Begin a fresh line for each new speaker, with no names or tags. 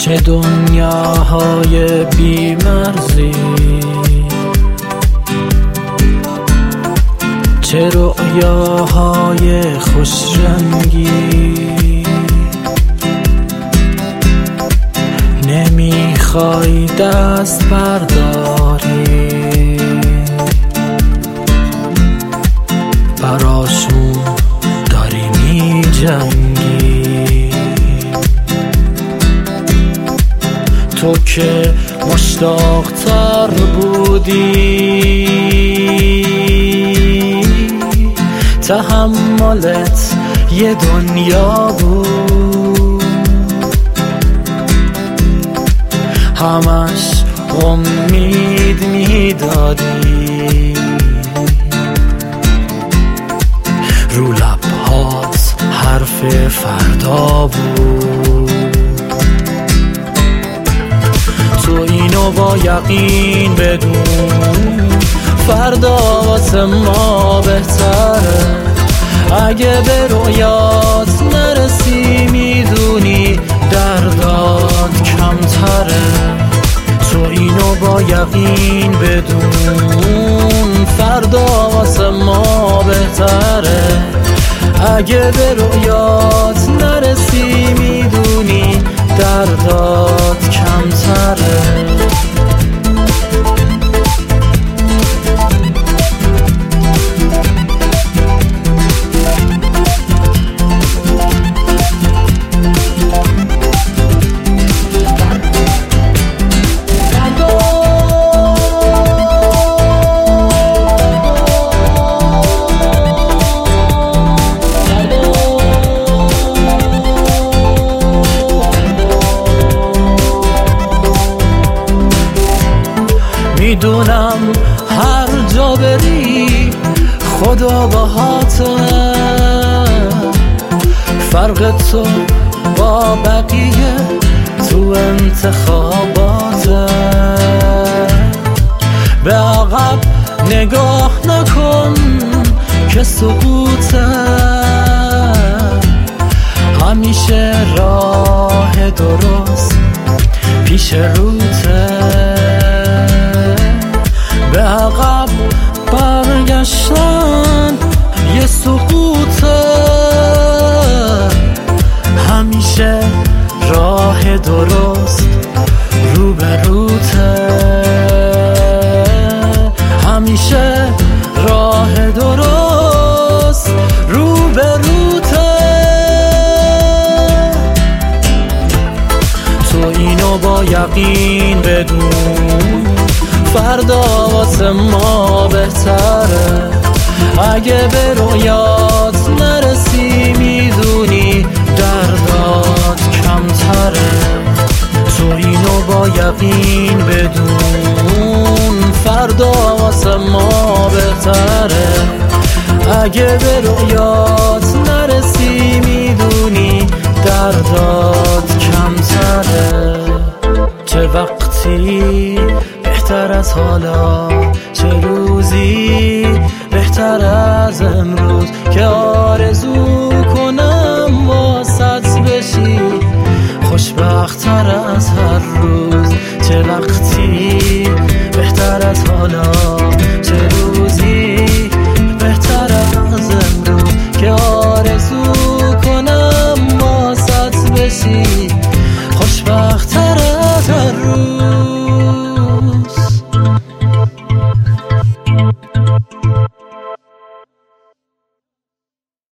چه دنیاهای بی‌مرزی، چه رؤیاهای خوشرنگی. نمیخوای دست برداری، براشون داری می جنگی. تو که مشتاق تر بودی، تحملت یه دنیا بود، همش امید میدادی. رو لبهات حرف فردا بود، تو اینو با یقین بدون، فردا واسه ما بهتره. اگه به رویات نرسی میدونی دردات کمتره. تو اینو با یقین بدون، فردا واسه ما بهتره. اگه به رویات نرسی میدونی دردات کمتره. میدونم هر جا بری خدا باهاته، فرق تو با بقیه تو انتخاباته. به عقب نگاه نکن که سقوطه، همیشه راه درست پیش روته. به عقب برگشتن یه سقوطه، همیشه راه درست رو به روته. همیشه راه درست رو به روته. تو اینو با یقین بدون، فردا واسه ما بهتره. اگه به رویات نرسی میدونی دردات کمتره. تو اینو با یقین بدون، فردا واسه ما بهتره. اگه به رویات نرسی میدونی دردات کمتره. چه وقتی بهتر از حالا، چه روزی بهتر از امروز که آرزو کنم واسط بشی خوشبخت‌تر از هر روز. چه وقتی بهتر از حالا، چه روزی بهتر از امروز که آرزو کنم واسط بشی خوشبخت‌تر